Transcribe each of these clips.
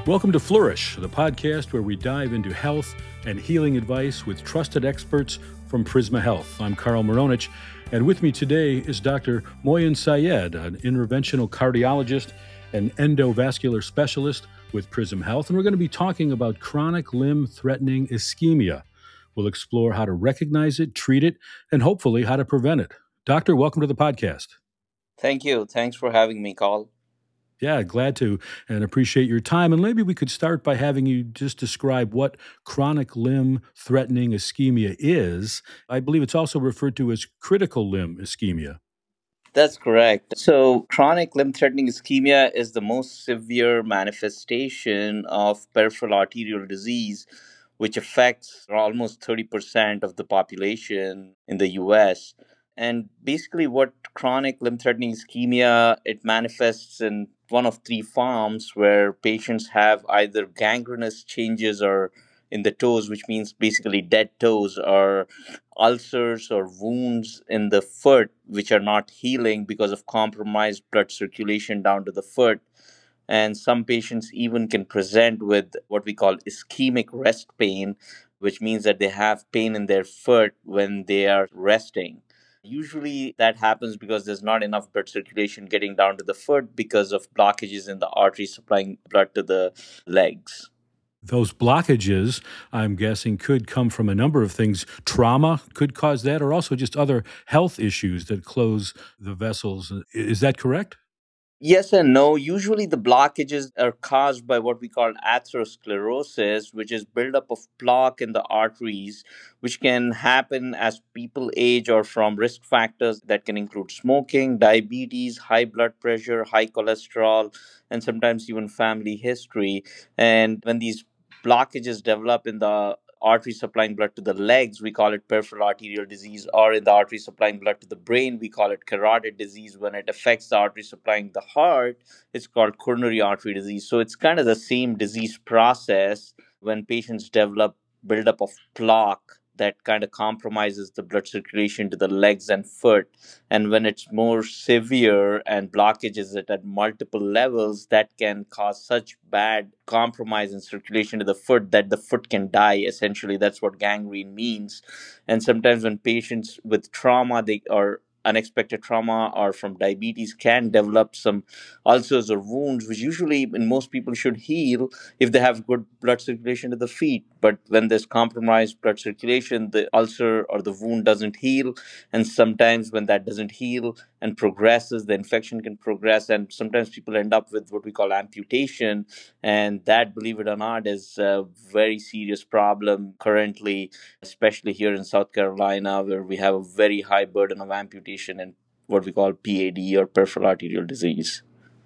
Welcome to Flourish, the podcast where we dive into health and healing advice with trusted experts from Prisma Health. I'm Carl Moronich, and with me today is Dr. Moyen Syed, an interventional cardiologist and endovascular specialist with Prism Health, and we're going to be talking about chronic limb-threatening ischemia. We'll explore how to recognize it, treat it, and hopefully how to prevent it. Doctor, welcome to the podcast. Thank you. Thanks for having me, Carl. Yeah, glad to, and appreciate your time. And maybe we could start by having you just describe what chronic limb-threatening ischemia is. I believe it's also referred to as critical limb ischemia. That's correct. So, chronic limb threatening ischemia is the most severe manifestation of peripheral arterial disease, which affects almost 30% of the population in the US. And basically, what chronic limb threatening ischemia it manifests in one of three forms where patients have either gangrenous changes or in the toes, which means basically dead toes, or ulcers or wounds in the foot which are not healing because of compromised blood circulation down to the foot. And some patients even can present with what we call ischemic rest pain, which means that they have pain in their foot when they are resting. Usually that happens because there's not enough blood circulation getting down to the foot because of blockages in the artery supplying blood to the legs. Those blockages, I'm guessing, could come from a number of things. Trauma could cause that, or also just other health issues that close the vessels. Is that correct? Yes and no. Usually, the blockages are caused by what we call atherosclerosis, which is buildup of plaque in the arteries, which can happen as people age or from risk factors that can include smoking, diabetes, high blood pressure, high cholesterol, and sometimes even family history. And when these blockages develop in the artery supplying blood to the legs, we call it peripheral arterial disease, or in the artery supplying blood to the brain, we call it carotid disease. When it affects the artery supplying the heart, it's called coronary artery disease. So it's kind of the same disease process when patients develop buildup of plaque that kind of compromises the blood circulation to the legs and foot. And when it's more severe and blockages it at multiple levels, that can cause such bad compromise in circulation to the foot that the foot can die. Essentially, that's what gangrene means. And sometimes when patients with trauma, they or unexpected trauma or from diabetes can develop some ulcers or wounds, which usually in most people should heal if they have good blood circulation to the feet. But when there's compromised blood circulation, the ulcer or the wound doesn't heal. And sometimes when that doesn't heal and progresses, the infection can progress. And sometimes people end up with what we call amputation. And that, believe it or not, is a very serious problem currently, especially here in South Carolina, where we have a very high burden of amputation and what we call PAD or peripheral arterial disease.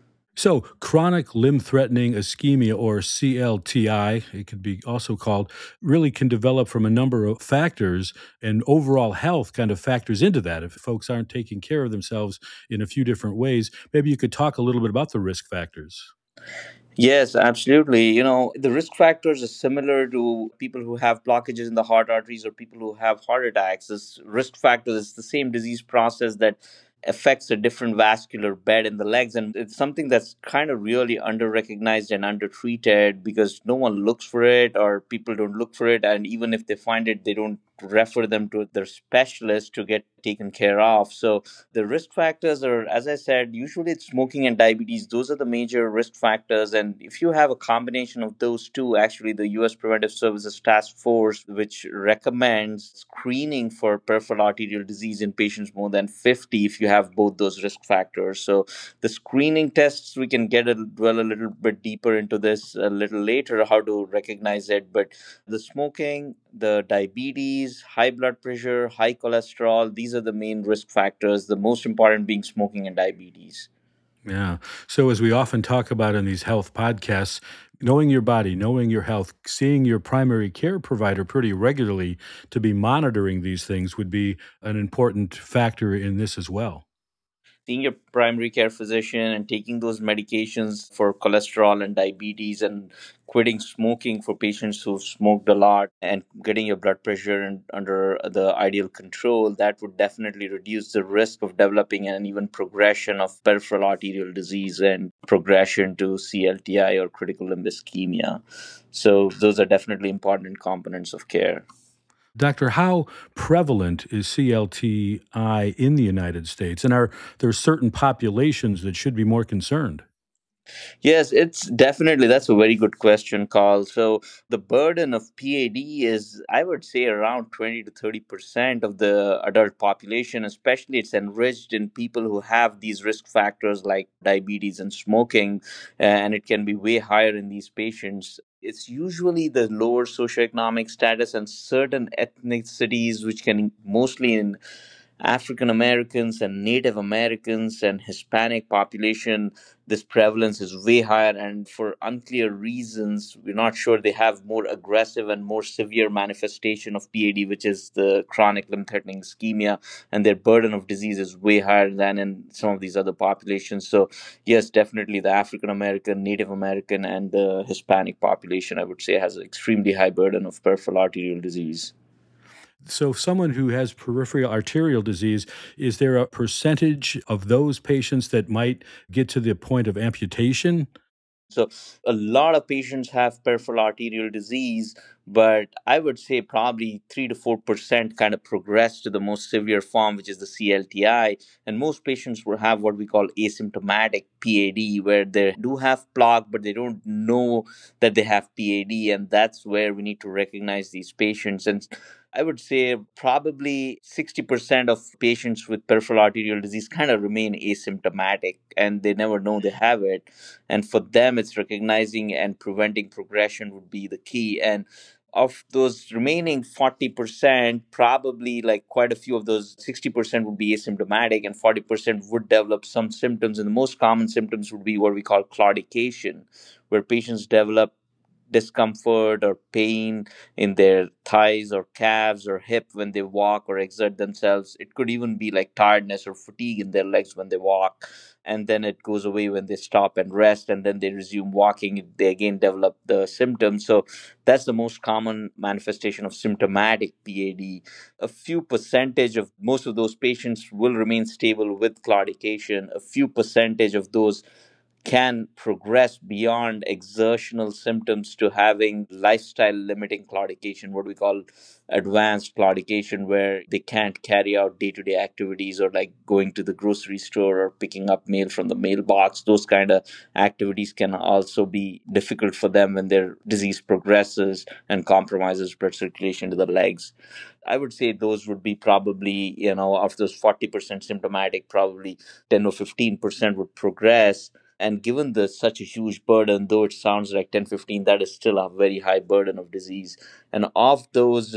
So, chronic limb-threatening ischemia, or CLTI, it could be also called, really can develop from a number of factors, and overall health kind of factors into that. If folks aren't taking care of themselves in a few different ways, maybe you could talk a little bit about the risk factors. Yes, absolutely. The risk factors are similar to people who have blockages in the heart arteries or people who have heart attacks. This risk factor is the same disease process that affects a different vascular bed in the legs. And it's something that's kind of really under recognized and undertreated because no one looks for it or people don't look for it. And even if they find it, they don't refer them to their specialist to get taken care of. So the risk factors are, as I said, usually it's smoking and diabetes. Those are the major risk factors. And if you have a combination of those two, actually, the US Preventive Services Task Force, which recommends screening for peripheral arterial disease in patients more than 50 if you have both those risk factors. So the screening tests, we can dwell a little bit deeper into this a little later, how to recognize it. But the smoking, the diabetes, high blood pressure, high cholesterol, these are the main risk factors, the most important being smoking and diabetes. Yeah. So, as we often talk about in these health podcasts, knowing your body, knowing your health, seeing your primary care provider pretty regularly to be monitoring these things would be an important factor in this as well. seeing your primary care physician and taking those medications for cholesterol and diabetes, and quitting smoking for patients who've smoked a lot, and getting your blood pressure under the ideal control, that would definitely reduce the risk of developing and even progression of peripheral arterial disease and progression to CLTI or critical limb ischemia. So those are definitely important components of care. Doctor, how prevalent is CLTI in the United States? And are there certain populations that should be more concerned? Yes, it's definitely, that's a very good question, Carl. So the burden of PAD is, I would say, around 20 to 30% of the adult population. Especially it's enriched in people who have these risk factors like diabetes and smoking, and it can be way higher in these patients. It's usually the lower socioeconomic status and certain ethnicities, which can mostly in African Americans and Native Americans and Hispanic population, this prevalence is way higher. And for unclear reasons, we're not sure, they have more aggressive and more severe manifestation of PAD, which is the chronic limb threatening ischemia, and their burden of disease is way higher than in some of these other populations. So, yes, definitely the African American, Native American, and the Hispanic population, I would say, has an extremely high burden of peripheral arterial disease. So, someone who has peripheral arterial disease, is there a percentage of those patients that might get to the point of amputation? So, a lot of patients have peripheral arterial disease, but I would say probably 3 to 4% kind of progress to the most severe form, which is the CLTI. And most patients will have what we call asymptomatic PAD, where they do have plaque, but they don't know that they have PAD. And that's where we need to recognize these patients. And I would say probably 60% of patients with peripheral arterial disease kind of remain asymptomatic and they never know they have it. And for them, it's recognizing and preventing progression would be the key. And of those remaining 40%, probably like quite a few of those 60% would be asymptomatic and 40% would develop some symptoms. And the most common symptoms would be what we call claudication, where patients develop discomfort or pain in their thighs or calves or hip when they walk or exert themselves. It could even be like tiredness or fatigue in their legs when they walk. And then it goes away when they stop and rest, and then they resume walking. They again develop the symptoms. So that's the most common manifestation of symptomatic PAD. A few percentage of most of those patients will remain stable with claudication. A few percentage of those can progress beyond exertional symptoms to having lifestyle limiting claudication, what we call advanced claudication, where they can't carry out day to day activities or like going to the grocery store or picking up mail from the mailbox. Those kind of activities can also be difficult for them when their disease progresses and compromises blood circulation to the legs. I would say those would be probably, of those 40% symptomatic, probably 10 or 15% would progress. And given the such a huge burden, though it sounds like 10, 15, that is still a very high burden of disease. And of those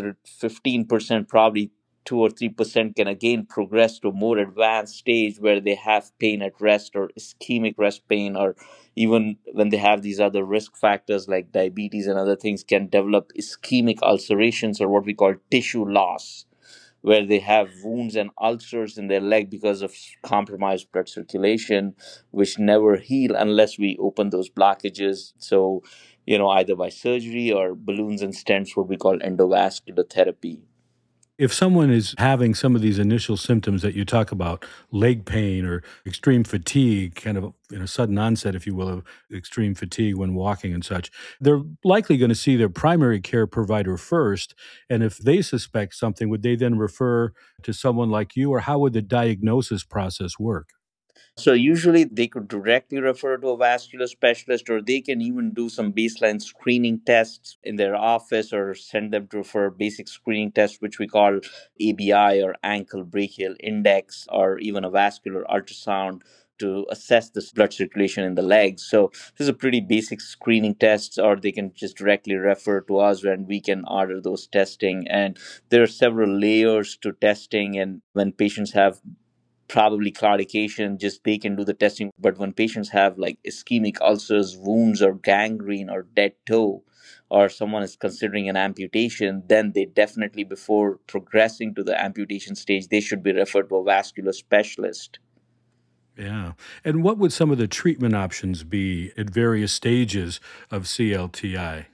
15%, probably 2 or 3% can again progress to a more advanced stage where they have pain at rest or ischemic rest pain, or even when they have these other risk factors like diabetes and other things, can develop ischemic ulcerations or what we call tissue loss, where they have wounds and ulcers in their leg because of compromised blood circulation, which never heal unless we open those blockages. So, either by surgery or balloons and stents, what we call endovascular therapy. If someone is having some of these initial symptoms that you talk about, leg pain or extreme fatigue, kind of sudden onset, if you will, of extreme fatigue when walking and such, they're likely going to see their primary care provider first. And if they suspect something, would they then refer to someone like you, or how would the diagnosis process work? So usually they could directly refer to a vascular specialist, or they can even do some baseline screening tests in their office, or send them to for a basic screening test, which we call ABI or ankle brachial index, or even a vascular ultrasound to assess this blood circulation in the legs. So this is a pretty basic screening tests, or they can just directly refer to us and we can order those testing. And there are several layers to testing. And when patients have probably claudication, just they can do the testing. But when patients have like ischemic ulcers, wounds, or gangrene, or dead toe, or someone is considering an amputation, then they definitely, before progressing to the amputation stage, they should be referred to a vascular specialist. Yeah. And what would some of the treatment options be at various stages of CLTI?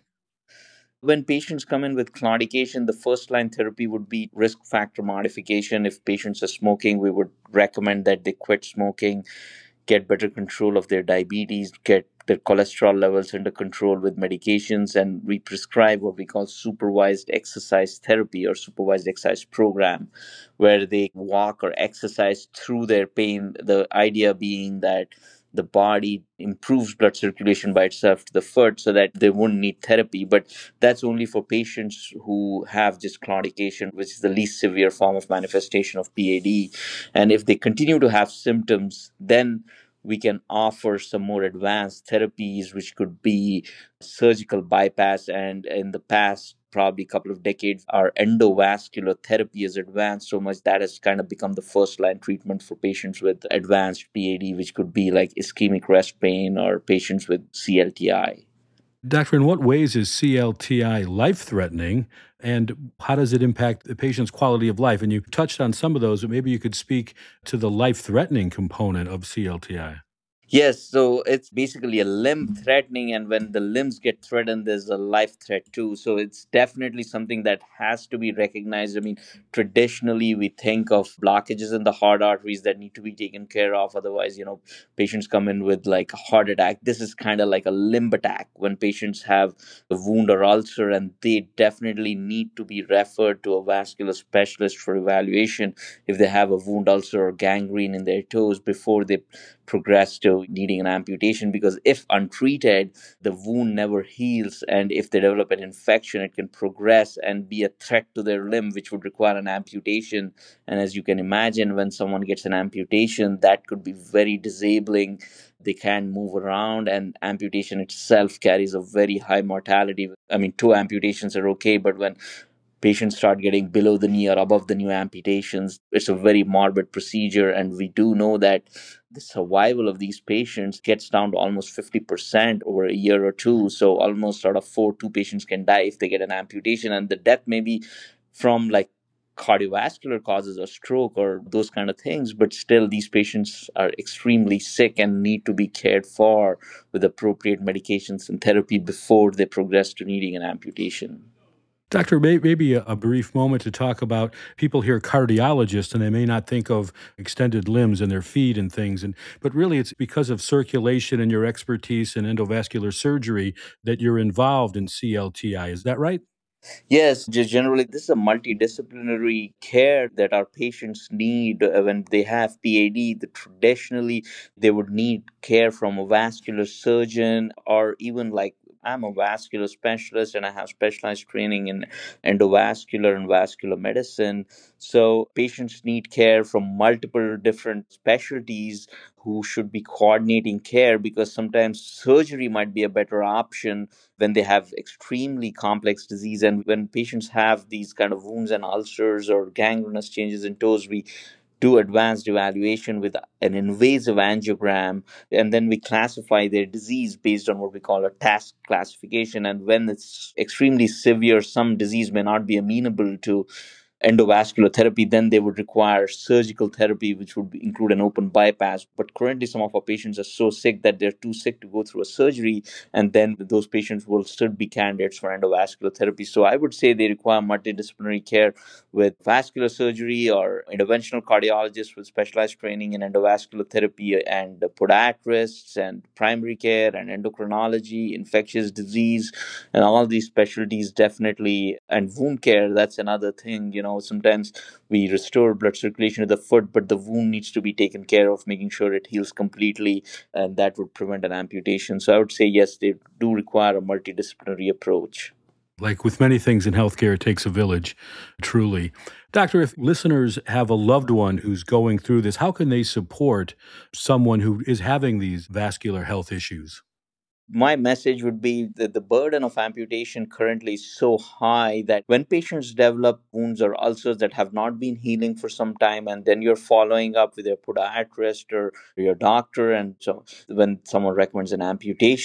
When patients come in with claudication, the first line therapy would be risk factor modification. If patients are smoking, we would recommend that they quit smoking, get better control of their diabetes, get their cholesterol levels under control with medications, and we prescribe what we call supervised exercise therapy or supervised exercise program, where they walk or exercise through their pain. The idea being that the body improves blood circulation by itself to the foot so that they wouldn't need therapy. But that's only for patients who have just claudication, which is the least severe form of manifestation of PAD. And if they continue to have symptoms, then we can offer some more advanced therapies, which could be surgical bypass. And in the past, probably a couple of decades, our endovascular therapy has advanced so much that has kind of become the first line treatment for patients with advanced PAD, which could be like ischemic rest pain or patients with CLTI. Doctor, in what ways is CLTI life threatening and how does it impact the patient's quality of life? And you touched on some of those, but maybe you could speak to the life threatening component of CLTI. Yes, so it's basically a limb threatening, and when the limbs get threatened, there's a life threat too. So it's definitely something that has to be recognized. I mean, traditionally, we think of blockages in the heart arteries that need to be taken care of. Otherwise, patients come in with like a heart attack. This is kind of like a limb attack when patients have a wound or ulcer, and they definitely need to be referred to a vascular specialist for evaluation if they have a wound ulcer or gangrene in their toes before they progress to needing an amputation, because if untreated the wound never heals, and if they develop an infection it can progress and be a threat to their limb which would require an amputation. And as you can imagine, when someone gets an amputation, that could be very disabling. They can't move around, and amputation itself carries a very high mortality. I mean, two amputations are okay, but when patients start getting below the knee or above the knee amputations, it's a very morbid procedure. And we do know that the survival of these patients gets down to almost 50% over a year or two. So almost out of four, two patients can die if they get an amputation. And the death may be from like cardiovascular causes or stroke or those kind of things, but still these patients are extremely sick and need to be cared for with appropriate medications and therapy before they progress to needing an amputation. Doctor, maybe a brief moment to talk about people hear cardiologist and they may not think of extended limbs and their feet and things. But really it's because of circulation and your expertise in endovascular surgery that you're involved in CLTI. Is that right? Yes, just generally, this is a multidisciplinary care that our patients need when they have PAD. Traditionally, they would need care from a vascular surgeon, or even like I'm a vascular specialist and I have specialized training in endovascular and vascular medicine. So, patients need care from multiple different specialties who should be coordinating care, because sometimes surgery might be a better option when they have extremely complex disease. And when patients have these kind of wounds and ulcers or gangrenous changes in toes, we do advanced evaluation with an invasive angiogram, and then we classify their disease based on what we call a task classification. And when it's extremely severe, some disease may not be amenable to endovascular therapy, then they would require surgical therapy, which would include an open bypass. But currently, some of our patients are so sick that they're too sick to go through a surgery, and then those patients will still be candidates for endovascular therapy. So I would say they require multidisciplinary care with vascular surgery or interventional cardiologists with specialized training in endovascular therapy, and podiatrists and primary care and endocrinology, infectious disease, and all these specialties definitely. And wound care, that's another thing. Sometimes we restore blood circulation to the foot, but the wound needs to be taken care of, making sure it heals completely, and that would prevent an amputation. So I would say yes, they do require a multidisciplinary approach. Like with many things in healthcare, it takes a village, truly. Doctor, if listeners have a loved one who's going through this, how can they support someone who is having these vascular health issues? My message would be that the burden of amputation currently is so high that when patients develop wounds or ulcers that have not been healing for some time, and then you're following up with your podiatrist or your doctor, and so when someone recommends an amputation,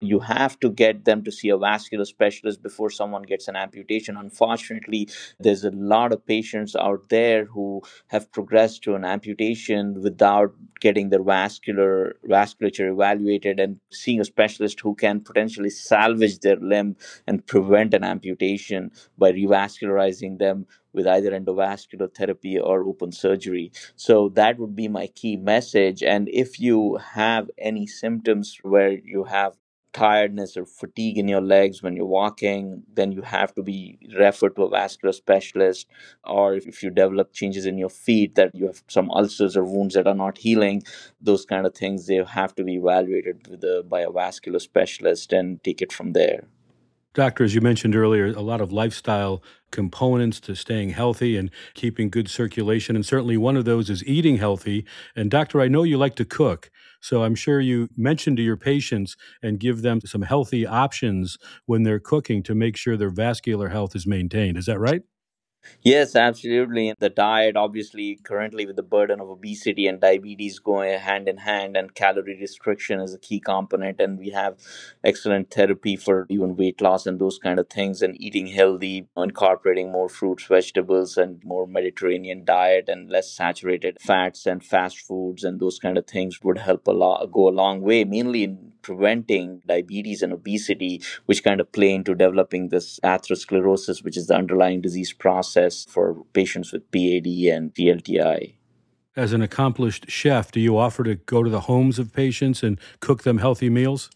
you have to get them to see a vascular specialist before someone gets an amputation. Unfortunately, there's a lot of patients out there who have progressed to an amputation without getting their vasculature evaluated and seeing a specialist who can potentially salvage their limb and prevent an amputation by revascularizing them with either endovascular therapy or open surgery. So that would be my key message. And if you have any symptoms where you have tiredness or fatigue in your legs when you're walking, then you have to be referred to a vascular specialist. Or if you develop changes in your feet, that you have some ulcers or wounds that are not healing, those kind of things, they have to be evaluated by a vascular specialist and take it from there. Doctor, as you mentioned earlier, a lot of lifestyle components to staying healthy and keeping good circulation. And certainly one of those is eating healthy. And doctor, I know you like to cook. So I'm sure you mention to your patients and give them some healthy options when they're cooking to make sure their vascular health is maintained. Is that right? Yes, absolutely. The diet, obviously, currently with the burden of obesity and diabetes going hand in hand, and calorie restriction is a key component. And we have excellent therapy for even weight loss and those kind of things. And eating healthy, incorporating more fruits, vegetables, and more Mediterranean diet and less saturated fats and fast foods and those kind of things would help go a long way, mainly in preventing diabetes and obesity, which kind of play into developing this atherosclerosis, which is the underlying disease process for patients with PAD and TLTI. As an accomplished chef, do you offer to go to the homes of patients and cook them healthy meals?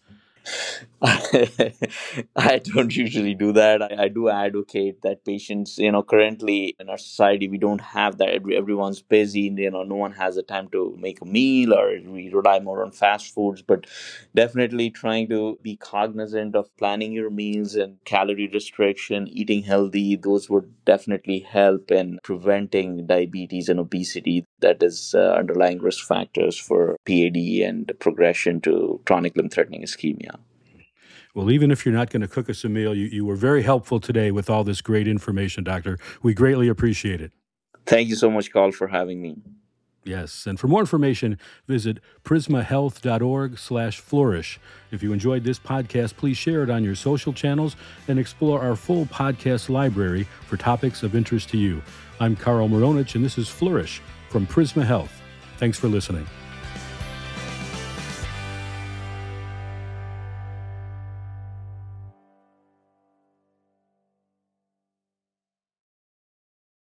I don't usually do that. I do advocate that patients, currently in our society, we don't have that. Everyone's busy, no one has the time to make a meal, or we rely more on fast foods. But definitely trying to be cognizant of planning your meals and calorie restriction, eating healthy, those would definitely help in preventing diabetes and obesity. That is underlying risk factors for PAD and progression to chronic limb threatening ischemia. Well, even if you're not going to cook us a meal, you were very helpful today with all this great information, Doctor. We greatly appreciate it. Thank you so much, Carl, for having me. Yes, and for more information, visit prismahealth.org/flourish. If you enjoyed this podcast, please share it on your social channels and explore our full podcast library for topics of interest to you. I'm Carl Maronich, and this is Flourish from Prisma Health. Thanks for listening.